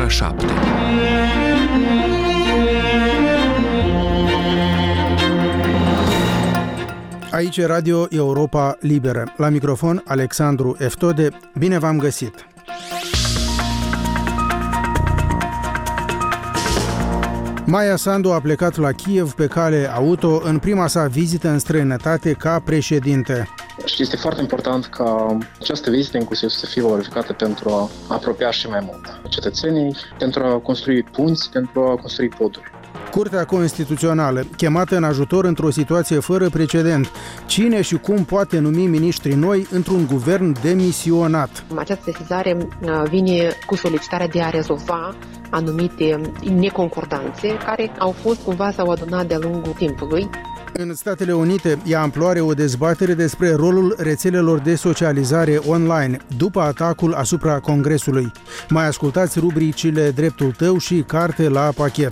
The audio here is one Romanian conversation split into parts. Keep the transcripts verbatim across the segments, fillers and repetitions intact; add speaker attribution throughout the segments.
Speaker 1: ora șapte.
Speaker 2: Aici e Radio Europa Liberă. La microfon, Alexandru Eftode. Bine v-am găsit! Maia Sandu a plecat la Kiev pe cale auto în prima sa vizită în străinătate ca președinte.
Speaker 3: Și este foarte important ca această vizită inclusiv să fie valorificată pentru a apropia și mai mult cetățenii, pentru a construi punți, pentru a construi poduri.
Speaker 2: Curtea Constituțională, chemată în ajutor într-o situație fără precedent. Cine și cum poate numi miniștri noi într-un guvern demisionat?
Speaker 4: Această sesizare vine cu solicitarea de a rezolva anumite neconcordanțe care au fost cumva s-au adunat de-a lungul timpului.
Speaker 2: În Statele Unite ia amploare o dezbatere despre rolul rețelelor de socializare online după atacul asupra Congresului. Mai ascultați rubricile Dreptul tău și Carte la pachet.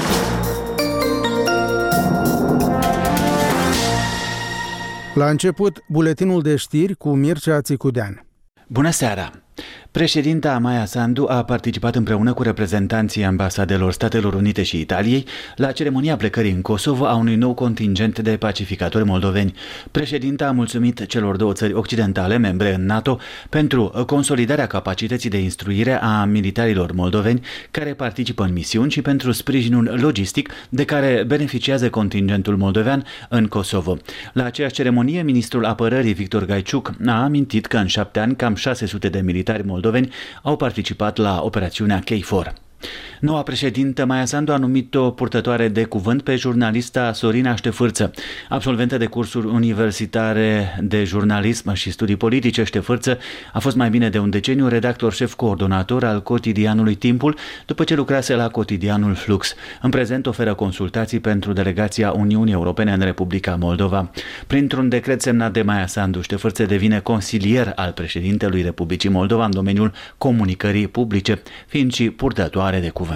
Speaker 2: La început, buletinul de știri cu Mircea Țicudean.
Speaker 5: Bună seara! Președinta Maia Sandu a participat împreună cu reprezentanții ambasadelor Statelor Unite și Italiei la ceremonia plecării în Kosovo a unui nou contingent de pacificatori moldoveni. Președinta a mulțumit celor două țări occidentale, membre în NATO, pentru consolidarea capacității de instruire a militarilor moldoveni care participă în misiuni și pentru sprijinul logistic de care beneficiază contingentul moldovean în Kosovo. La aceeași ceremonie, ministrul apărării Victor Gaiciuc a amintit că în șapte ani cam șase sute de militari moldoveni au participat la operațiunea K four. Noua președintă Maia Sandu a numit-o purtătoare de cuvânt pe jurnalista Sorina Ștefârță. Absolventă de cursuri universitare de jurnalism și studii politice, Ștefârță a fost mai bine de un deceniu redactor șef coordonator al cotidianului Timpul, după ce lucrase la cotidianul Flux. În prezent oferă consultații pentru delegația Uniunii Europene în Republica Moldova. Printr-un decret semnat de Maia Sandu, Ștefârță devine consilier al președintelui Republicii Moldova în domeniul comunicării publice, fiind și purtătoare de cuvânt.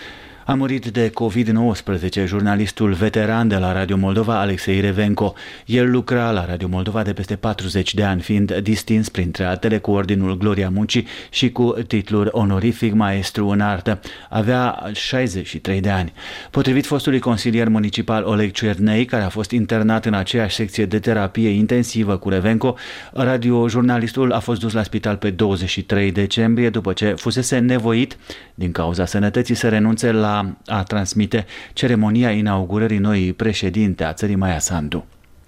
Speaker 5: A murit de covid nouăsprezece jurnalistul veteran de la Radio Moldova, Alexei Revenco. El lucra la Radio Moldova de peste patruzeci de ani, fiind distins printre altele cu Ordinul Gloria Muncii și cu titluri onorific maestru în artă. Avea șaizeci și trei de ani. Potrivit fostului consilier municipal Oleg Cernei, care a fost internat în aceeași secție de terapie intensivă cu Revenco, radiojurnalistul a fost dus la spital pe douăzeci și trei decembrie după ce fusese nevoit, din cauza sănătății, să renunțe la a transmite ceremonia inaugurării noii președinte a țării Maia Sandu.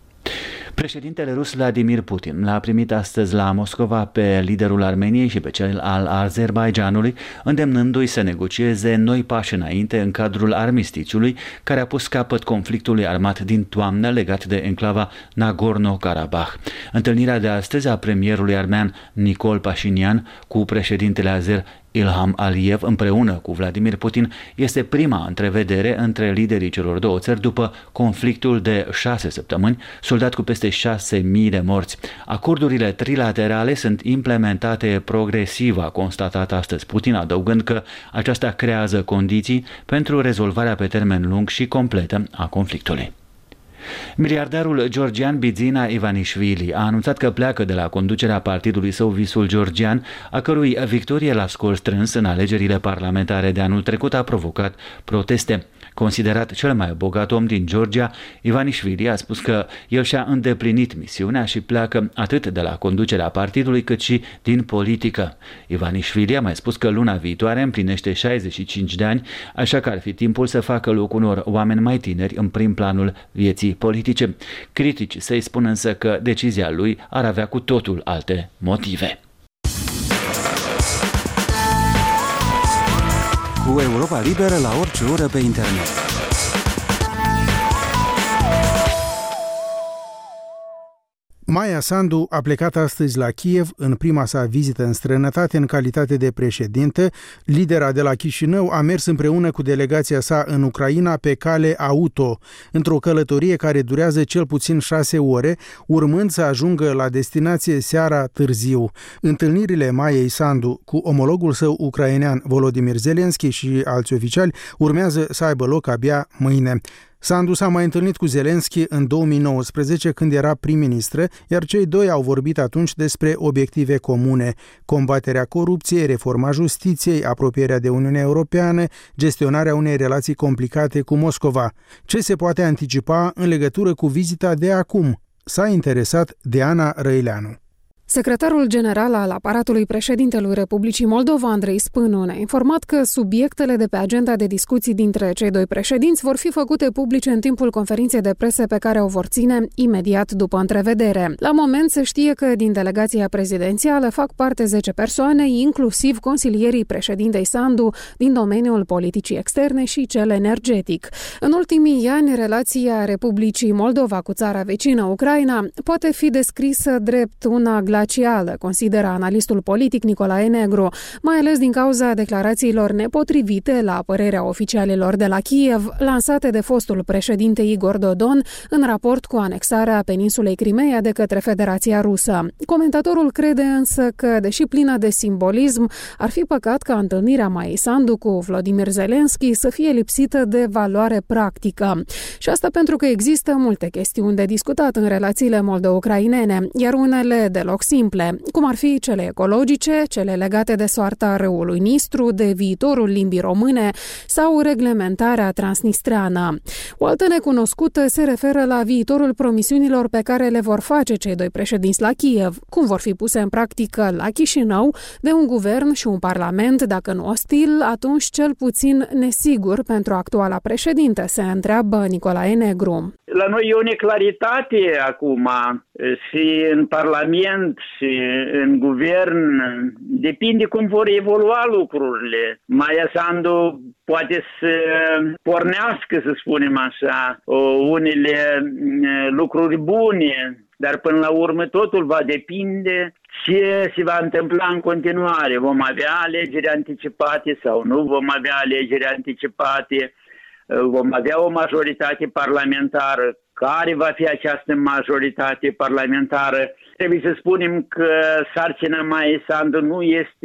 Speaker 5: Președintele rus Vladimir Putin l-a primit astăzi la Moscova pe liderul Armeniei și pe cel al Azerbaidjanului, îndemnându-i să negocieze noi pași înainte în cadrul armistițiului care a pus capăt conflictului armat din toamnă legat de enclava Nagorno-Karabakh. Întâlnirea de astăzi a premierului armean Nicol Pașinian cu președintele azer Ilham Aliyev împreună cu Vladimir Putin este prima întrevedere între liderii celor două țări după conflictul de șase săptămâni, soldat cu peste șase mii de morți. Acordurile trilaterale sunt implementate progresiv, a constatat astăzi Putin, adăugând că aceasta creează condiții pentru rezolvarea pe termen lung și completă a conflictului. Miliardarul georgian Bidzina Ivanishvili a anunțat că pleacă de la conducerea partidului său Visul Georgian, a cărui victorie la scor strâns în alegerile parlamentare de anul trecut a provocat proteste. Considerat cel mai bogat om din Georgia, Ivanishvili a spus că el și-a îndeplinit misiunea și pleacă atât de la conducerea partidului cât și din politică. Ivanishvili a mai spus că luna viitoare împlinește șaizeci și cinci de ani, așa că ar fi timpul să facă loc unor oameni mai tineri în prim planul vieții politice. Critici să-i spun însă că decizia lui ar avea cu totul alte motive.
Speaker 1: Cu Europa Liberă la orice oră pe internet.
Speaker 2: Maia Sandu a plecat astăzi la Kiev în prima sa vizită în străinătate în calitate de președinte. Lidera de la Chișinău a mers împreună cu delegația sa în Ucraina pe cale auto, într-o călătorie care durează cel puțin șase ore, urmând să ajungă la destinație seara târziu. Întâlnirile Maiei Sandu cu omologul său ucrainean Volodymyr Zelensky și alți oficiali urmează să aibă loc abia mâine. Sandu s-a mai întâlnit cu Zelensky în două mii nouăsprezece, când era prim-ministră, iar cei doi au vorbit atunci despre obiective comune: combaterea corupției, reforma justiției, apropierea de Uniunea Europeană, gestionarea unei relații complicate cu Moscova. Ce se poate anticipa în legătură cu vizita de acum? S-a interesat Diana Răileanu.
Speaker 6: Secretarul general al aparatului președintelui Republicii Moldova, Andrei Spânu, ne-a informat că subiectele de pe agenda de discuții dintre cei doi președinți vor fi făcute publice în timpul conferinței de presă pe care o vor ține imediat după întrevedere. La moment se știe că din delegația prezidențială fac parte zece persoane, inclusiv consilierii președintei Sandu din domeniul politicii externe și cel energetic. În ultimii ani, relația Republicii Moldova cu țara vecină, Ucraina, poate fi descrisă drept una glacială, consideră analistul politic Nicolae Negru, mai ales din cauza declarațiilor nepotrivite, la părerea oficialilor de la Kiev, lansate de fostul președinte Igor Dodon în raport cu anexarea peninsulei Crimeea de către Federația Rusă. Comentatorul crede însă că, deși plină de simbolism, ar fi păcat ca întâlnirea Maiei Sandu cu Volodymyr Zelensky să fie lipsită de valoare practică. Și asta pentru că există multe chestiuni de discutat în relațiile moldo-ucrainene, iar unele deloc simple, cum ar fi cele ecologice, cele legate de soarta râului Nistru, de viitorul limbii române sau reglementarea transnistreană. O altă necunoscută se referă la viitorul promisiunilor pe care le vor face cei doi președinți la Kiev, cum vor fi puse în practică la Chișinău de un guvern și un parlament, dacă nu ostil, atunci cel puțin nesigur pentru actuala președintă, se întreabă Nicolae Negru.
Speaker 7: La noi e o neclaritate acum și în Parlament și în guvern. Depinde cum vor evolua lucrurile. Maia Sandu poate să pornească, să spunem așa, unele lucruri bune, dar până la urmă totul va depinde ce se va întâmpla în continuare. Vom avea alegeri anticipate sau nu vom avea alegeri anticipate? Vom avea o majoritate parlamentară. Care va fi această majoritate parlamentară? Trebuie să spunem că sarcina Maiei Sandu nu este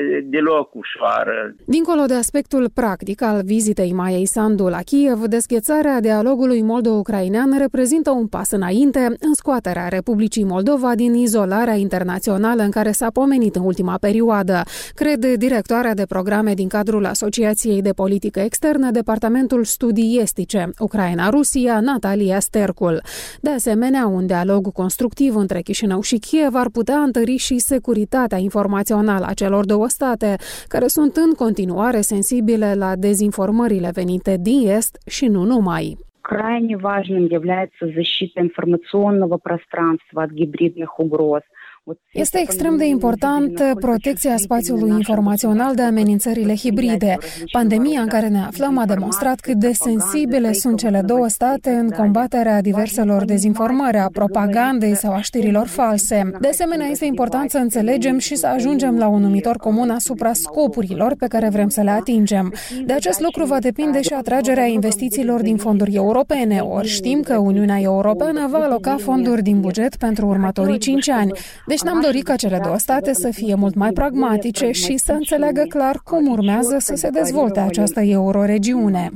Speaker 7: deloc ușoară.
Speaker 6: Dincolo de aspectul practic al vizitei Maiei Sandu la Kiev, dezghețarea dialogului moldo-ucrainean reprezintă un pas înainte în scoaterea Republicii Moldova din izolarea internațională în care s-a pomenit în ultima perioadă, crede directoarea de programe din cadrul Asociației de Politică Externă, Departamentul Studii Estice, Ucraina-Rusia, Natalia Stercul. De asemenea, un dialog constructiv între Chișinău și Kiev ar putea întări și securitatea informațională a celor două state, care sunt în continuare sensibile la dezinformările venite din Est și nu numai.
Speaker 8: Крайне важным является защита информационного пространства от гибридных угроз.
Speaker 6: Este extrem de important protecția spațiului informațional de amenințările hibride. Pandemia în care ne aflăm a demonstrat cât de sensibile sunt cele două state în combaterea diverselor dezinformări, a propagandei sau a știrilor false. De asemenea, este important să înțelegem și să ajungem la un numitor comun asupra scopurilor pe care vrem să le atingem. De acest lucru va depinde și atragerea investițiilor din fonduri europene, ori știm că Uniunea Europeană va aloca fonduri din buget pentru următorii cinci ani. Deci ne-am dorit ca cele două state să fie mult mai pragmatice și să înțeleagă clar cum urmează să se dezvolte această euroregiune.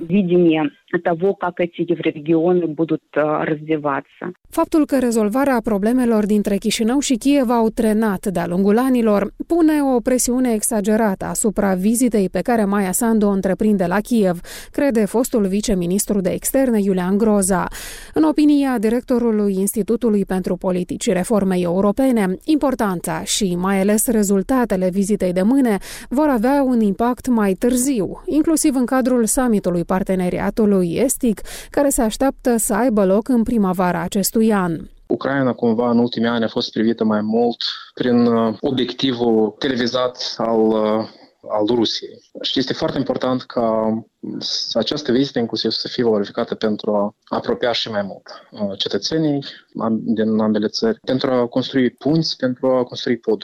Speaker 8: того, как эти регионы будут развиваться.
Speaker 6: Faptul că rezolvarea problemelor dintre Chișinău și Kiev au trenat de-a lungul anilor pune o presiune exagerată asupra vizitei pe care Maia Sandu o întreprinde la Kiev, crede fostul viceministru de externe Iulian Groza. În opinia directorului Institutului pentru Politici și Reforme Europene, importanța și mai ales rezultatele vizitei de mâine vor avea un impact mai târziu, inclusiv în cadrul summitului Parteneriatului Estic, care se așteaptă să aibă loc în primăvara acestui an.
Speaker 3: Ucraina, cumva, în ultimii ani a fost privită mai mult prin obiectivul televizat al, al Rusiei. Și este foarte important ca această vizită inclusiv să fie valorificată pentru a apropia și mai mult cetățenii din ambele țări, pentru a construi punți, pentru a construi poduri.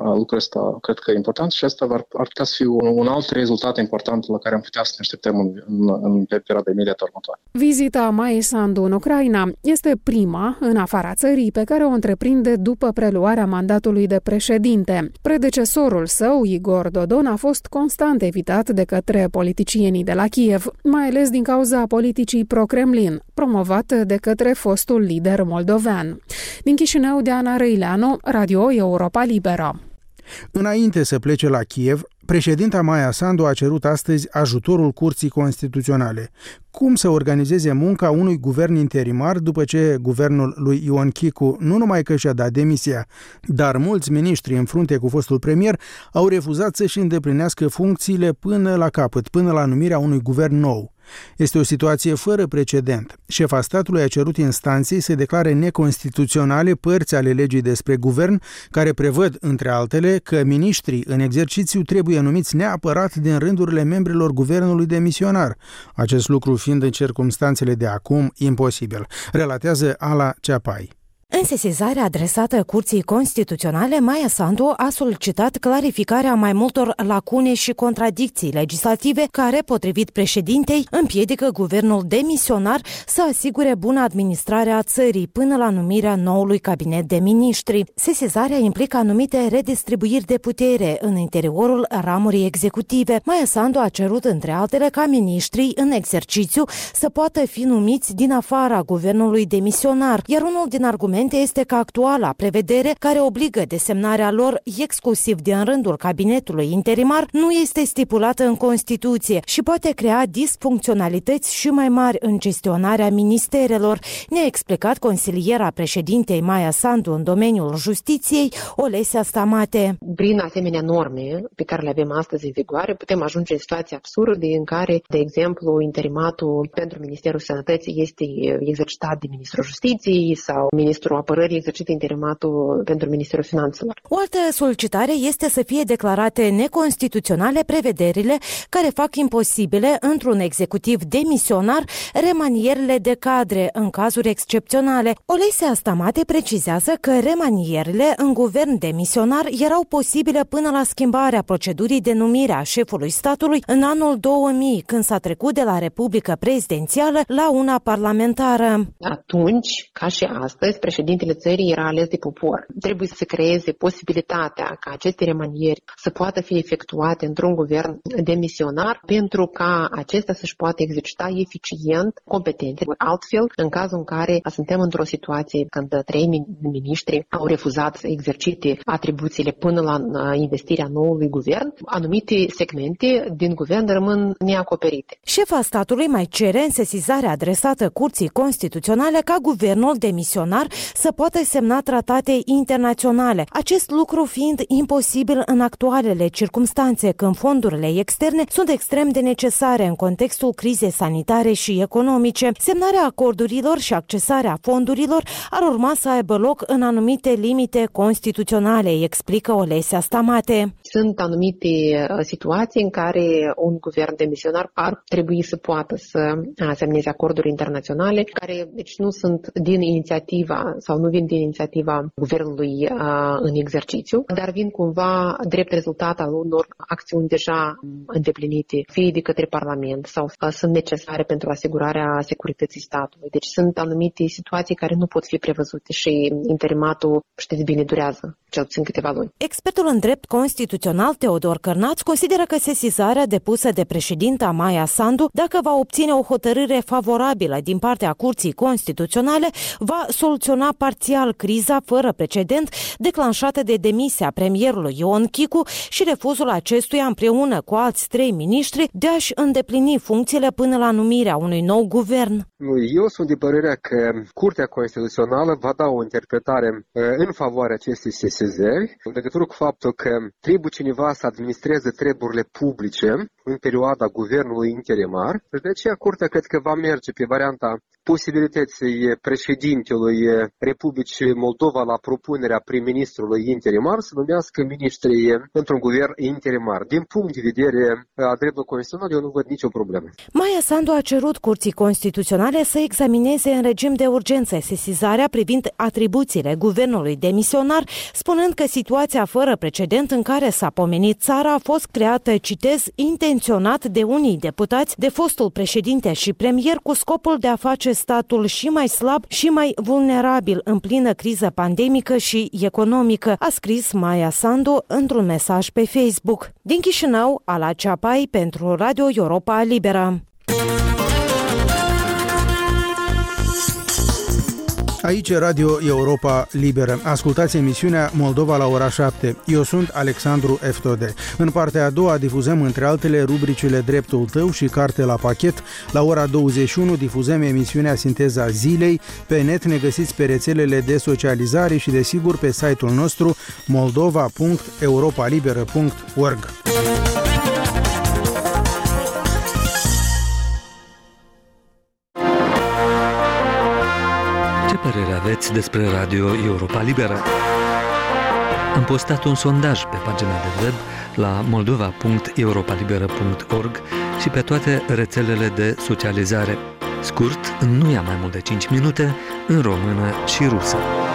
Speaker 3: Lucrul ăsta cred că e important și asta ar, ar putea să fie un, un alt rezultat important la care am putea să ne așteptăm în, în, în perioada imediată următoare.
Speaker 6: Vizita Maiei Sandu în Ucraina este prima în afara țării pe care o întreprinde după preluarea mandatului de președinte. Predecesorul său, Igor Dodon, a fost constant evitat de către politicienii de la Kiev, mai ales din cauza politicii pro-Kremlin, promovată de către fostul lider moldovean. Din Chișinău, Diana Răileanu, Radio Europa Liberă.
Speaker 2: Înainte să plece la Kiev, președinta Maia Sandu a cerut astăzi ajutorul Curții Constituționale. Cum să organizeze munca unui guvern interimar după ce guvernul lui Ion Chicu nu numai că și-a dat demisia, dar mulți miniștri în frunte cu fostul premier au refuzat să-și îndeplinească funcțiile până la capăt, până la numirea unui guvern nou. Este o situație fără precedent. Șefa statului a cerut instanței să declare neconstituționale părți ale legii despre guvern, care prevăd, între altele, că miniștrii în exercițiu trebuie numiți neapărat din rândurile membrilor guvernului demisionar, acest lucru fiind în circumstanțele de acum imposibil, relatează Ala Ceapai.
Speaker 9: În sesizarea adresată Curții Constituționale, Maia Sandu a solicitat clarificarea mai multor lacune și contradicții legislative care, potrivit președintei, împiedică guvernul demisionar să asigure bună administrare a țării până la numirea noului cabinet de miniștri. Sesizarea implică anumite redistribuiri de putere în interiorul ramurii executive. Maia Sandu a cerut, între altele, ca miniștrii în exercițiu să poată fi numiți din afara guvernului demisionar, iar unul din argumente este că actuala prevedere care obligă desemnarea lor exclusiv din rândul cabinetului interimar nu este stipulată în Constituție și poate crea disfuncționalități și mai mari în gestionarea ministerelor, ne-a explicat consiliera președintei Maia Sandu în domeniul justiției, Olesia Stamate.
Speaker 4: Prin asemenea norme pe care le avem astăzi în vigoare, putem ajunge în situații absurde în care, de exemplu, interimatul pentru Ministerul Sănătății este exercitat de Ministrul Justiției sau Ministrul Apărării exercită interimatul pentru Ministerul Finanțelor.
Speaker 9: O altă solicitare este să fie declarate neconstituționale prevederile care fac imposibile într-un executiv demisionar remanierile de cadre în cazuri excepționale. Olesia Stamate precizează că remanierile în guvern demisionar erau posibile până la schimbarea procedurii de numire a șefului statului în anul două mii, când s-a trecut de la Republică prezidențială la una parlamentară.
Speaker 4: Atunci, ca și astăzi, președintele țării era ales de popor. Trebuie să se creeze posibilitatea ca aceste remanieri să poată fi efectuate într-un guvern demisionar pentru ca acesta să-și poată exercita eficient competențe. Altfel, în cazul în care suntem într-o situație când trei miniștri au refuzat să exercite atribuțiile până la investirea noului guvern, anumite segmente din guvern rămân neacoperite.
Speaker 9: Șefa statului mai cere în sesizarea adresată Curții Constituționale ca guvernul demisionar să poată semna tratate internaționale, acest lucru fiind imposibil în actualele circumstanțe, când fondurile externe sunt extrem de necesare în contextul crizei sanitare și economice. Semnarea acordurilor și accesarea fondurilor ar urma să aibă loc în anumite limite constituționale, explică Olesia Stamate.
Speaker 4: Sunt anumite situații în care un guvern demisionar ar trebui să poată să semneze acorduri internaționale care deci nu sunt din inițiativa sau nu vin din inițiativa guvernului în exercițiu, dar vin cumva drept rezultat al unor acțiuni deja îndeplinite, fie de către Parlament sau sunt necesare pentru asigurarea securității statului. Deci sunt anumite situații care nu pot fi prevăzute și interimatul, știți bine, durează cel puțin câteva luni.
Speaker 9: Expertul în drept constituțional Teodor Cărnaț consideră că sesizarea depusă de președinta Maia Sandu, dacă va obține o hotărâre favorabilă din partea Curții Constituționale, va soluționa parțial criza fără precedent declanșată de demisia premierului Ion Chicu și refuzul acestuia împreună cu alți trei miniștri de a-și îndeplini funcțiile până la numirea unui nou guvern.
Speaker 10: Eu sunt de părerea că Curtea Constituțională va da o interpretare în favoarea acestei sesizări, în legătură cu faptul că trebuie cineva să administreze treburile publice în perioada guvernului interimar. De aceea Curtea cred că va merge pe varianta posibilității președintelui Republicii Moldova la propunerea prim-ministrului interimar să numească miniștrii într-un guvern interimar. Din punct de vedere a dreptului constituțional, eu nu văd nicio problemă.
Speaker 9: Maia Sandu a cerut Curții Constituționale să examineze în regim de urgență sesizarea privind atribuțiile guvernului demisionar, spunând că situația fără precedent în care s-a pomenit țara a fost creată, citez, intenționat de unii deputați de fostul președinte și premier cu scopul de a face statul și mai slab și mai vulnerabil în plină criză pandemică și economică, a scris Maia Sandu într-un mesaj pe Facebook. Din Chișinău, Ala Ceapai pentru Radio Europa Liberă.
Speaker 2: Aici Radio Europa Liberă. Ascultați emisiunea Moldova la ora șapte. Eu sunt Alexandru Eftode. În partea a doua difuzăm între altele rubricile Dreptul tău și Carte la pachet. La ora douăzeci și unu difuzăm emisiunea Sinteza zilei. Pe net ne găsiți pe rețelele de socializare și desigur pe site-ul nostru moldova punct europa liberă punct org.
Speaker 11: Ce părere aveți despre Radio Europa Liberă? Am postat un sondaj pe pagina de web la moldova punct europa liberă punct org și pe toate rețelele de socializare. Scurt, nu ia mai mult de cinci minute, în română și rusă.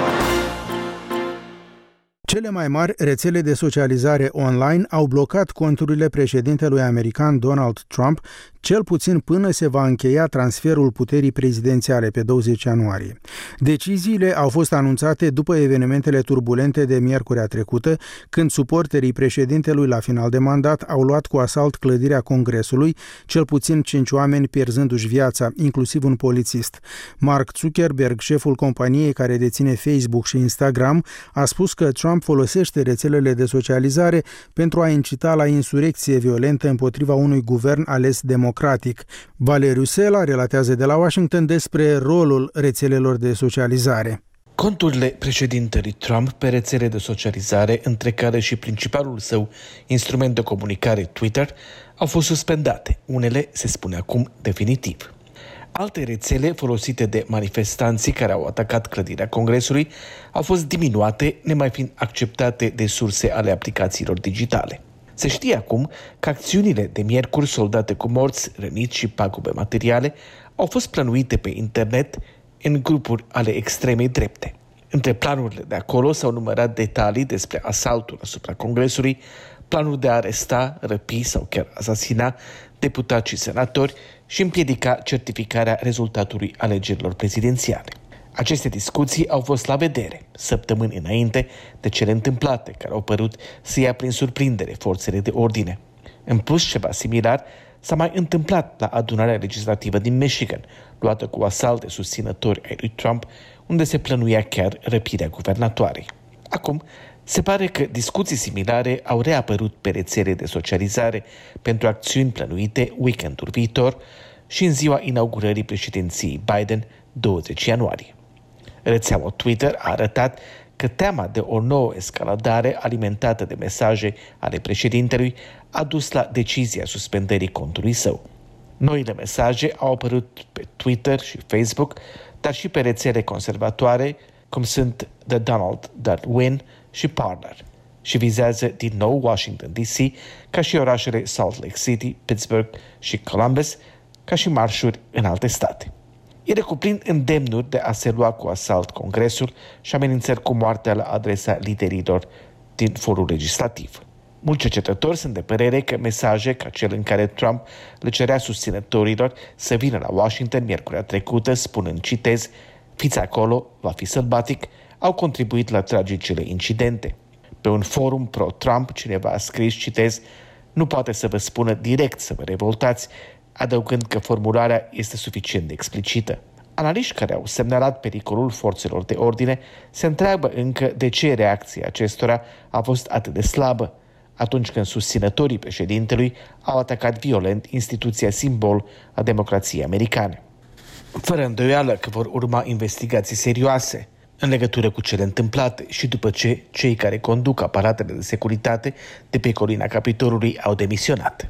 Speaker 2: Cele mai mari rețele de socializare online au blocat conturile președintelui american Donald Trump, cel puțin până se va încheia transferul puterii prezidențiale pe douăzeci ianuarie. Deciziile au fost anunțate după evenimentele turbulente de miercurea trecută, când suporterii președintelui la final de mandat au luat cu asalt clădirea Congresului, cel puțin cinci oameni pierzându-și viața, inclusiv un polițist. Mark Zuckerberg, șeful companiei care deține Facebook și Instagram, a spus că Trump folosește rețelele de socializare pentru a incita la insurecție violentă împotriva unui guvern ales democratic. Valeriu Sela relatează de la Washington despre rolul rețelelor de socializare.
Speaker 12: Conturile președintelui Trump pe rețele de socializare, între care și principalul său instrument de comunicare, Twitter, au fost suspendate. Unele se spune acum definitiv. Alte rețele folosite de manifestanții care au atacat clădirea Congresului au fost diminuate, nemai fiind acceptate de surse ale aplicațiilor digitale. Se știe acum că acțiunile de miercuri soldate cu morți, răniți și pagube materiale au fost plănuite pe internet în grupuri ale extremei drepte. Între planurile de acolo s-au numărat detalii despre asaltul asupra Congresului, planuri de a aresta, răpi sau chiar asasina deputați și senatori și împiedica certificarea rezultatului alegerilor prezidențiale. Aceste discuții au fost la vedere săptămâni înainte de cele întâmplate, care au părut să ia prin surprindere forțele de ordine. În plus, ceva similar s-a mai întâmplat la adunarea legislativă din Michigan, luată cu asalt de susținători ai lui Trump, unde se plănuia chiar răpirea guvernatoarei. Acum, se pare că discuții similare au reapărut pe rețele de socializare pentru acțiuni plănuite weekendul viitor și în ziua inaugurării președinției Biden, douăzeci ianuarie. Rețeaua Twitter a arătat că teama de o nouă escaladare alimentată de mesaje ale președintelui a dus la decizia suspendării contului său. Noile mesaje au apărut pe Twitter și Facebook, dar și pe rețele conservatoare, cum sunt The Donald Dot Win și Parler, și vizează din nou Washington D C, ca și orașele Salt Lake City, Pittsburgh și Columbus, ca și marșuri în alte state. Ele cuprind îndemnuri de a se lua cu asalt Congresul și amenințări cu moartea la adresa liderilor din forul legislativ. Mulți cercetători sunt de părere că mesaje ca cel în care Trump le cerea susținătorilor să vină la Washington miercurea trecută, spunând, citez, "Fiți acolo, va fi sălbatic", au contribuit la tragicele incidente. Pe un forum pro-Trump, cineva a scris, citez, "Nu poate să vă spună direct să vă revoltați", adăugând că formularea este suficient de explicită. Analiști care au semnalat pericolul forțelor de ordine se întreabă încă de ce reacția acestora a fost atât de slabă, atunci când susținătorii președintelui au atacat violent instituția simbol a democrației americane. Fără îndoială că vor urma investigații serioase în legătură cu cele întâmplate și după ce cei care conduc aparatele de securitate de pe colina Capitolului au demisionat.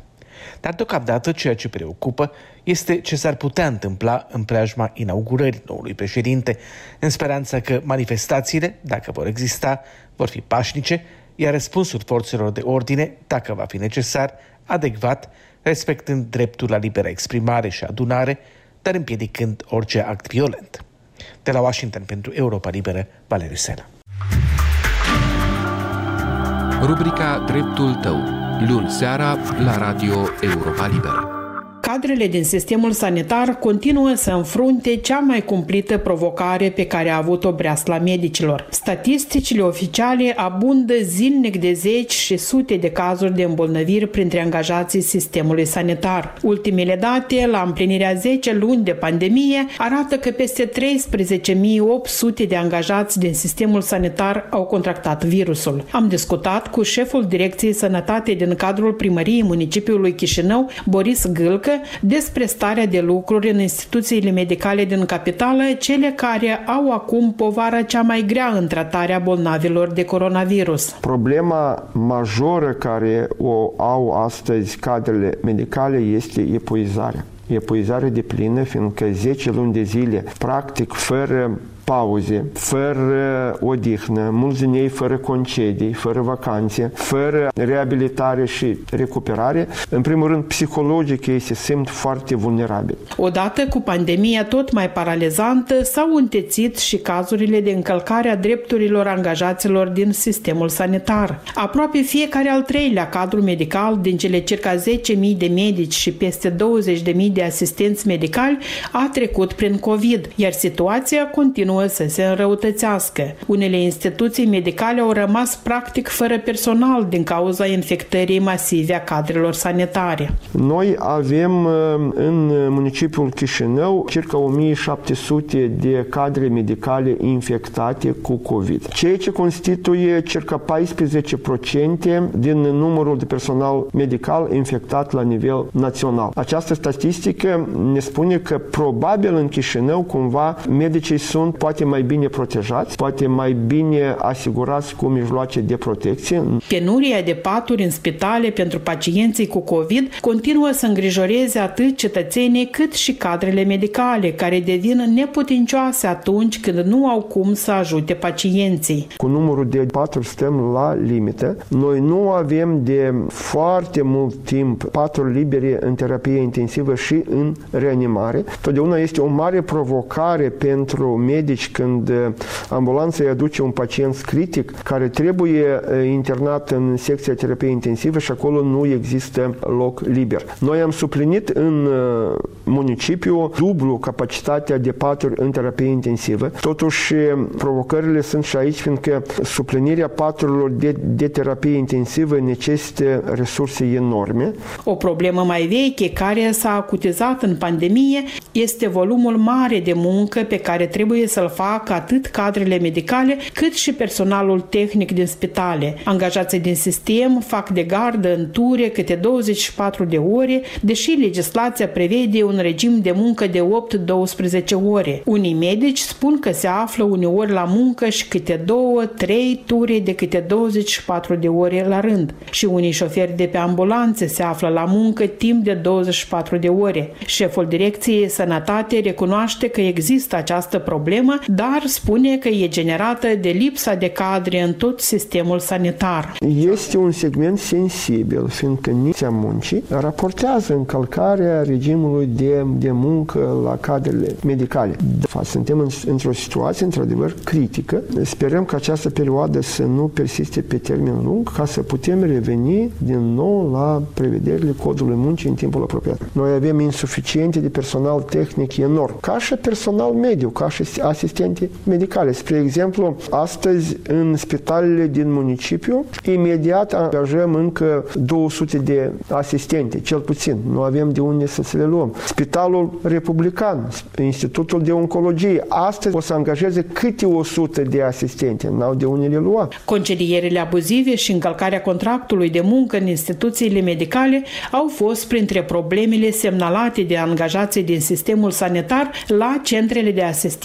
Speaker 12: dar deocamdată ceea ce preocupă este ce s-ar putea întâmpla în preajma inaugurării noului președinte, în speranța că manifestațiile, dacă vor exista, vor fi pașnice, iar răspunsul forțelor de ordine, dacă va fi necesar, adecvat, respectând dreptul la liberă exprimare și adunare, dar împiedicând orice act violent. De la Washington pentru Europa Liberă, Valeriu Sena.
Speaker 13: Rubrica Dreptul tău, luni seara la Radio Europa Liberă.
Speaker 14: Cadrele din sistemul sanitar continuă să înfrunte cea mai cumplită provocare pe care a avut-o breasla medicilor. Statisticile oficiale abundă zilnic de zeci și sute de cazuri de îmbolnăviri printre angajații sistemului sanitar. Ultimele date, la împlinirea zece luni de pandemie, arată că peste treisprezece mii opt sute de angajați din sistemul sanitar au contractat virusul. Am discutat cu șeful Direcției Sănătate din cadrul primăriei municipiului Chișinău, Boris Gâlcă, despre starea de lucruri în instituțiile medicale din capitală, cele care au acum povara cea mai grea în tratarea bolnavilor de coronavirus.
Speaker 15: Problema majoră care o au astăzi cadrele medicale este epuizarea. Epuizare de plină, fiindcă zece luni de zile, practic, fără pauze, fără odihnă, mulți din ei fără concedii, fără vacanțe, fără reabilitare și recuperare, în primul rând, psihologic ei se simt foarte vulnerabili.
Speaker 14: Odată cu pandemia tot mai paralizantă, s-au întețit și cazurile de încălcare a drepturilor angajaților din sistemul sanitar. Aproape fiecare al treilea cadru medical din cele circa zece mii de medici și peste douăzeci de mii de asistenți medicali a trecut prin COVID, iar situația continuă să se înrăutățească. Unele instituții medicale au rămas practic fără personal din cauza infectării masive a cadrelor sanitare.
Speaker 15: Noi avem în municipiul Chișinău circa o mie șapte sute de cadre medicale infectate cu COVID, ceea ce constituie circa paisprezece la sută din numărul de personal medical infectat la nivel național. Această statistică ne spune că probabil în Chișinău cumva medicii sunt poate mai bine protejați, poate mai bine asigurați cu mijloace de protecție.
Speaker 14: Penuria de paturi în spitale pentru pacienții cu COVID continuă să îngrijoreze atât cetățenii cât și cadrele medicale, care devin neputincioase atunci când nu au cum să ajute pacienții.
Speaker 15: Cu numărul de paturi stăm la limită. Noi nu avem de foarte mult timp paturi libere în terapie intensivă și în reanimare. Totdeauna este o mare provocare pentru medici când ambulanța îi aduce un pacient critic care trebuie internat în secția terapie intensivă și acolo nu există loc liber. Noi am suplinit în municipiu dublu capacitatea de paturi în terapie intensivă. Totuși, provocările sunt și aici, fiindcă suplinirea paturilor de, de terapie intensivă necesită resurse enorme.
Speaker 14: O problemă mai veche care s-a acutizat în pandemie este volumul mare de muncă pe care trebuie să-l facă atât cadrele medicale, cât și personalul tehnic din spitale. Angajații din sistem fac de gardă în ture câte douăzeci și patru de ore, deși legislația prevede un regim de muncă de opt douăsprezece ore. Unii medici spun că se află uneori la muncă și câte două, trei ture de câte douăzeci și patru de ore la rând. Și unii șoferi de pe ambulanțe se află la muncă timp de douăzeci și patru de ore. Șeful Direcției Sănătate recunoaște că există această problemă, dar spune că e generată de lipsa de cadre în tot sistemul sanitar.
Speaker 15: Este un segment sensibil, fiindcă Ministria Muncii raportează încălcarea regimului de, de muncă la cadrele medicale. Suntem în, într-o situație, într-adevăr, critică. Sperăm că această perioadă să nu persiste pe termen lung, ca să putem reveni din nou la prevederile codului muncii în timpul apropiat. Noi avem insuficiente de personal tehnic enorm, ca și personal mediu, ca și asistente medicale. Spre exemplu, astăzi în spitalele din municipiu, imediat angajăm încă două sute de asistente, cel puțin. Nu avem de unde să le luăm. Spitalul Republican, Institutul de Oncologie, astăzi o să angajeze câte o sută de asistente. N-au de unde le lua.
Speaker 14: Concedierile abuzive și încălcarea contractului de muncă în instituțiile medicale au fost printre problemele semnalate de angajații din sistemul sanitar la centrele de asistență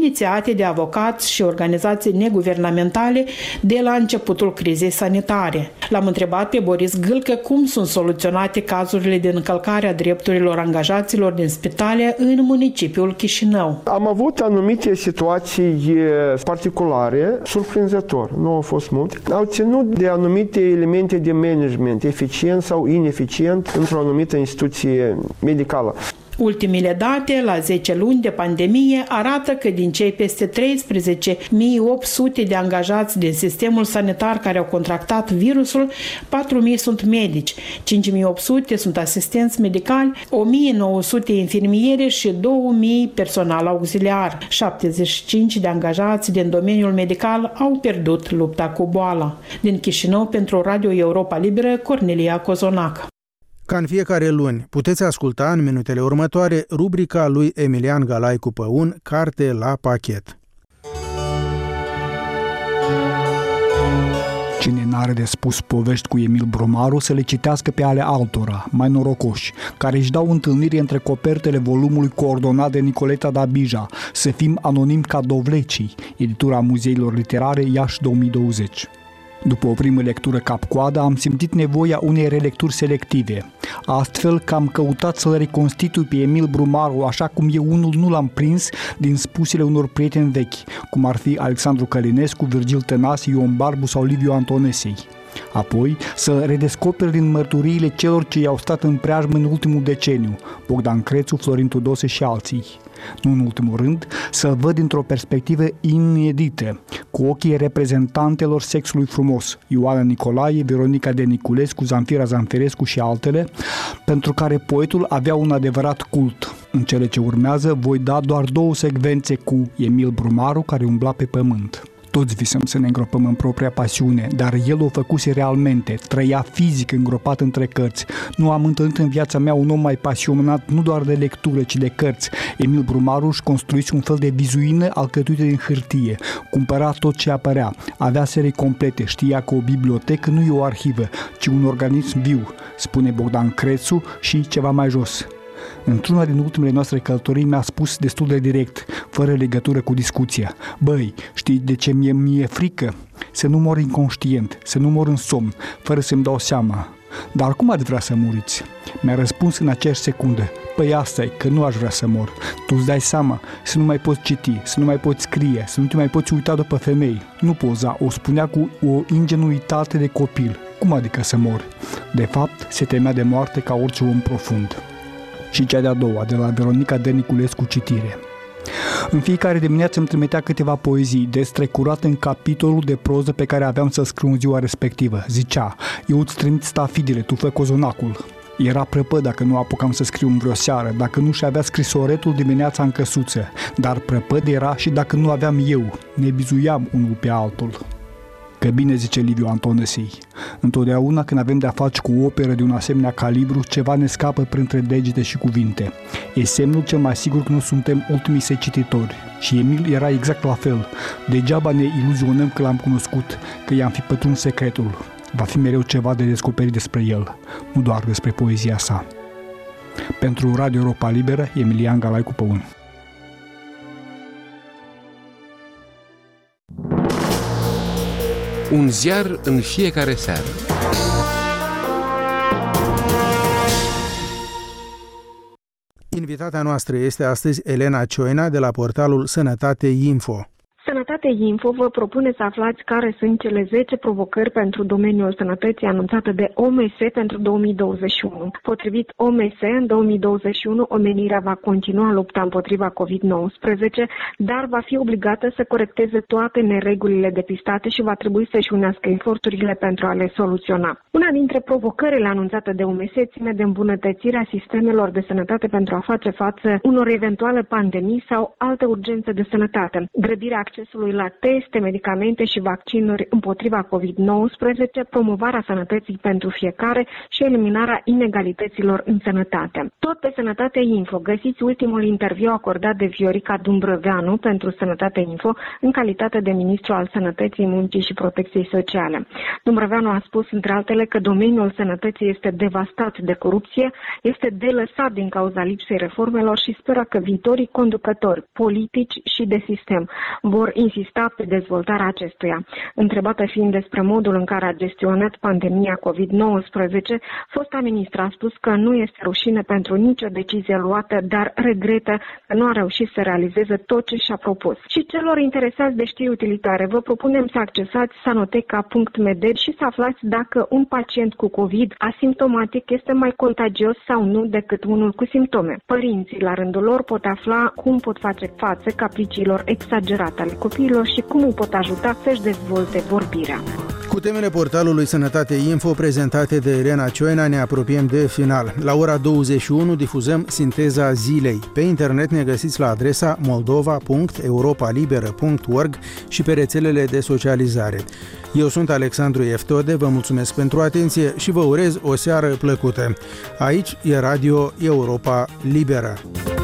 Speaker 14: inițiate de avocați și organizații neguvernamentale de la începutul crizei sanitare. L-am întrebat pe Boris Gâlcă cum sunt soluționate cazurile de încălcare a drepturilor angajaților din spitale în municipiul Chișinău.
Speaker 15: Am avut anumite situații particulare, surprinzător, nu au fost multe. Au ținut de anumite elemente de management, eficient sau ineficient într-o anumită instituție medicală.
Speaker 14: Ultimile date, la zece luni de pandemie, arată că din cei peste treisprezece mii opt sute de angajați din sistemul sanitar care au contractat virusul, patru mii sunt medici, cinci mii opt sute sunt asistenți medicali, o mie nouă sute infirmiere și două mii personal auxiliar. șaptezeci și cinci de angajați din domeniul medical au pierdut lupta cu boala. Din Chișinău, pentru Radio Europa Liberă, Cornelia Cozonac.
Speaker 2: Ca în fiecare luni, puteți asculta în minutele următoare rubrica lui Emilian Galaicu Păun, Carte la pachet.
Speaker 16: Cine n-are de spus povești cu Emil Brumaru să le citească pe ale altora, mai norocoși, care își dau întâlniri între copertele volumului coordonat de Nicoleta Dabija, Să fim anonimi ca dovlecii, editura Muzeilor Literare Iași două mii douăzeci. După o primă lectură cap-coadă, am simțit nevoia unei relecturi selective. Astfel că am căutat să-l reconstitui pe Emil Brumaru așa cum eu unul nu l-am prins din spusele unor prieteni vechi, cum ar fi Alexandru Călinescu, Virgil Tănase, Ion Barbu sau Liviu Antonesei. Apoi să redescoper din mărturiile celor ce i-au stat în preajmă în ultimul deceniu, Bogdan Crețu, Florin Tudose și alții. Nu în ultimul rând, să văd dintr-o perspectivă inedită, cu ochii reprezentantelor sexului frumos, Ioana Nicolae, Veronica de Niculescu, Zanfira Zanfirescu și altele, pentru care poetul avea un adevărat cult. În cele ce urmează voi da doar două secvențe cu Emil Brumaru, care umbla pe pământ. Toți visăm să ne îngropăm în propria pasiune, dar el o făcuse realmente, trăia fizic îngropat între cărți. Nu am întâlnit în viața mea un om mai pasionat nu doar de lectură, ci de cărți. Emil Brumaru își construise un fel de vizuină alcătuită din hârtie, cumpăra tot ce apărea, avea serii complete, știa că o bibliotecă nu e o arhivă, ci un organism viu, spune Bogdan Crețu și ceva mai jos. Într-una din ultimele noastre călătorii mi-a spus destul de direct, fără legătură cu discuția: băi, știi de ce mie mi-e frică? Să nu mor inconștient, să nu mor în somn, fără să-mi dau seama. Dar cum ați vrea să muriți? Mi-a răspuns în aceeași secundă: păi asta e, că nu aș vrea să mor. Tu îți dai seama, să nu mai poți citi, să nu mai poți scrie, să nu te mai poți uita după femei. Nu poza, o spunea cu o ingenuitate de copil. Cum adică să mor? De fapt, se temea de moarte ca orice om profund. Și cea de-a doua, de la Veronica de Niculescu, citire. În fiecare dimineață îmi trimitea câteva poezii destrecurate în capitolul de proză pe care aveam să scriu în ziua respectivă. Zicea: eu îți trimit stafidele, tu fă cozonacul. Era prăpăd dacă nu apucam să scriu în vreo seară, dacă nu și avea scrisoretul dimineața în căsuță. Dar prăpăd era și dacă nu aveam eu, ne bizuiam unul pe altul. Că bine, zice Liviu Antonesei, întotdeauna când avem de-a face cu o operă de un asemenea calibru, ceva ne scapă printre degete și cuvinte. E semnul cel mai sigur că nu suntem ultimii săi cititori. Și Emil era exact la fel. Degeaba ne iluzionăm că l-am cunoscut, că i-am fi pătruns secretul. Va fi mereu ceva de descoperit despre el, nu doar despre poezia sa. Pentru Radio Europa Liberă, Emilian Galaicu Păun.
Speaker 13: Un ziar în fiecare seară.
Speaker 2: Invitata noastră este astăzi Elena Cioina de la portalul Sănătate Info.
Speaker 17: Sănătate Info vă propune să aflați care sunt cele zece provocări pentru domeniul sănătății anunțate de O M S pentru două mii douăzeci și unu. Potrivit O M S, în două mii douăzeci și unu, omenirea va continua lupta împotriva covid nouăsprezece, dar va fi obligată să corecteze toate neregulile depistate și va trebui să-și unească eforturile pentru a le soluționa. Una dintre provocările anunțate de O M S ține de îmbunătățirea sistemelor de sănătate pentru a face față unor eventuale pandemii sau alte urgențe de sănătate. Grăbirea accesului accesului la teste, medicamente și vaccinuri împotriva covid nouăsprezece, promovarea sănătății pentru fiecare și eliminarea inegalităților în sănătate. Tot pe Sănătate Info găsiți ultimul interviu acordat de Viorica Dumbrăveanu pentru Sănătate Info în calitate de ministru al Sănătății, Muncii și Protecției Sociale. Dumbrăveanu a spus, între altele, că domeniul sănătății este devastat de corupție, este delăsat din cauza lipsei reformelor și speră că viitorii conducători politici și de sistem vor insista pe dezvoltarea acestuia. Întrebată fiind despre modul în care a gestionat pandemia covid nouăsprezece, fosta ministră a spus că nu este rușine pentru nicio decizie luată, dar regretă că nu a reușit să realizeze tot ce și-a propus. Și celor interesați de știri utilitare, vă propunem să accesați sanoteca punct med și să aflați dacă un pacient cu COVID asimptomatic este mai contagios sau nu decât unul cu simptome. Părinții, la rândul lor, pot afla cum pot face față capriciilor exagerate ale copiilor și cum îi pot ajuta să-și dezvolte vorbirea.
Speaker 2: Cu temele portalului Sănătate Info prezentate de Elena Cioina ne apropiem de final. La ora douăzeci și unu difuzăm Sinteza Zilei. Pe internet ne găsiți la adresa moldova punct europa liberă punct org și pe rețelele de socializare. Eu sunt Alexandru Eftode, vă mulțumesc pentru atenție și vă urez o seară plăcută. Aici e Radio Europa Liberă.